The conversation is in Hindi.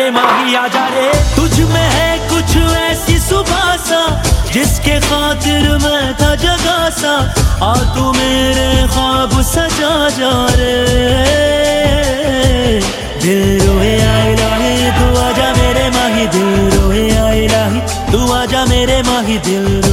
मेरे माही आजा रे। तुझ में है कुछ ऐसी सुबह सा जिसके खातिर मैं था जगा सा, आ तू मेरे ख्वाब सजा जा रे। दिल रोए आए लाही तू आजा मेरे माही, दिल रोए आए लाही तू आजा मेरे माही, दिल